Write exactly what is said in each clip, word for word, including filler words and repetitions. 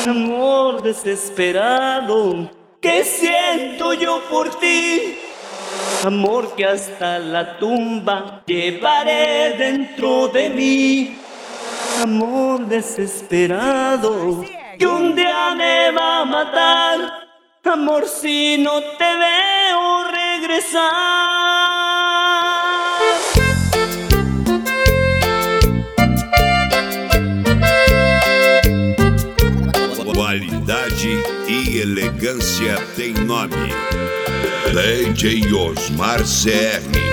Amor desesperado que siento yo por ti, amor que hasta la tumba llevaré dentro de mí. Amor desesperado que un día me va a matar, amor si no te veo regresar. Qualidade e elegância tem nome. D J Osmar C R.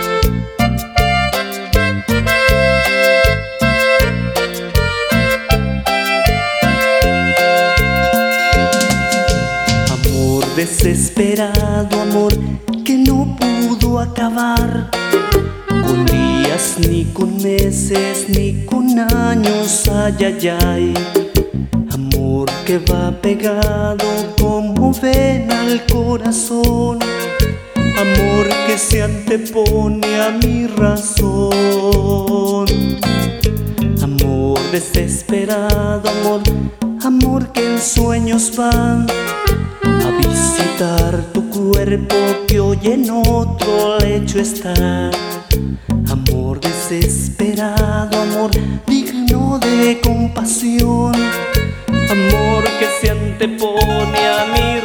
Amor desesperado, amor que no pudo acabar con días, ni con meses, ni con años, ay, ay, ay. Amor que va pegado como vena al corazón, amor que se antepone a mi razón. Amor desesperado, amor, amor que en sueños van a visitar tu cuerpo que hoy en otro lecho está. Amor desesperado, amor digno de compasión, amor que se antepone a mi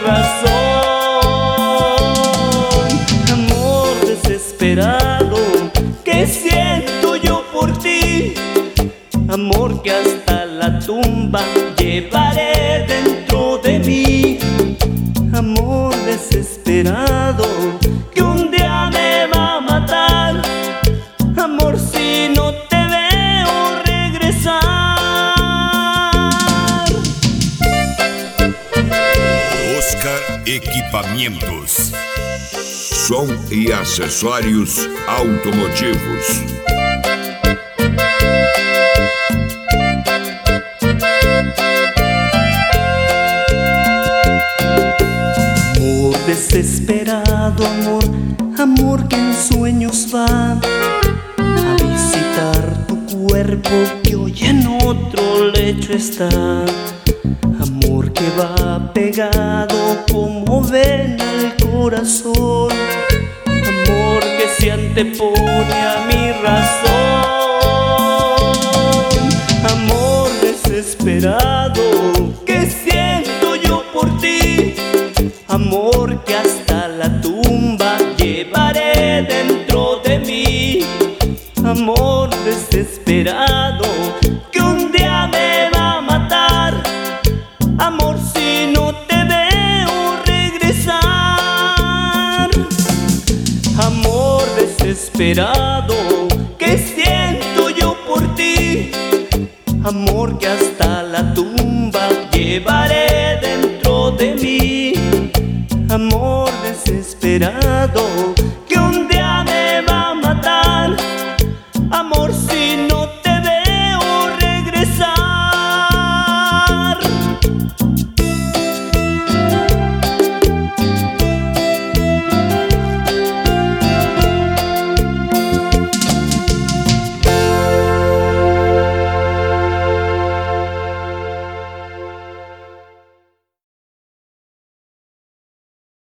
razón. Amor desesperado que siento yo por ti, amor que hasta la tumba llevaré dentro de mí. Amor desesperado que un día me va a matar, amor si no te veo regresar. Oscar Equipamentos, som e acessórios automotivos. Amor desesperado, amor, amor que en sueños va a visitar tu cuerpo que hoy en otro lecho está. Amor que va pegado como vena al corazón, amor que se antepone a mi razón. Amor desesperado que siento yo por ti, amor que hasta la tumba llevaré dentro de mí. Amor desesperado que un día me va a matar, amor si no te veo regresar. Amor desesperado que siento yo por ti, amor que hasta